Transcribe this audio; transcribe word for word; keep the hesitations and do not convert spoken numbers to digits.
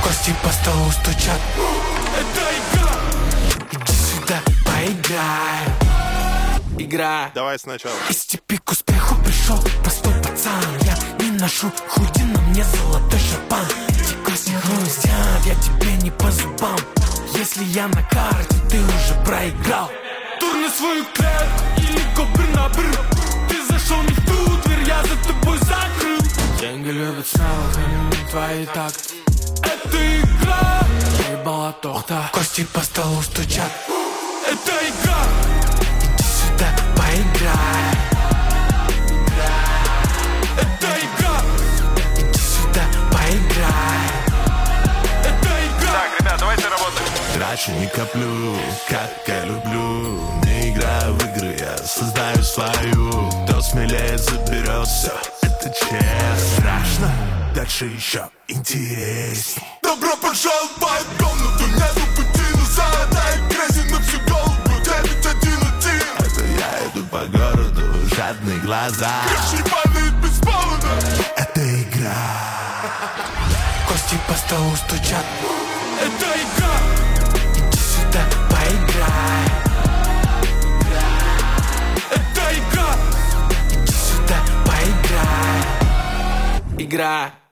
Кости по столу стучат. Это игра. Иди сюда, поиграем. Игра. Давай сначала. Из степи к успеху пришел простой пацан. Я не ношу худи, на мне золотой шапан. Эти кости хрустят, я тебе не по зубам. Если я на карте, ты уже проиграл. Тур на свою клетку или кобры на бры. Ты зашел не в ту дверь, я за тобой закрыл. Деньги любят смелых, они не твои такты. Это игра. Ебала тохта. Кости по столу стучат. Это игра. Иди сюда, поиграй. Это игра. Иди сюда, поиграй. Это игра. Так, ребят, давайте работать. Трачу, не коплю, как я люблю. Не играю в игры, я создаю свою. Кто смелее заберет все, это честно. Страшно, дальше еще интересней. Добро пожаловать в комнату, нету пути назад. Дай грязи на всю голову, девять один один. Это я иду по городу, жадные глаза. Крыши падают без повода. Это игра. Кости по столу стучат. Это игра. Иди сюда, поиграй. Это игра. Иди сюда, поиграй. Игра.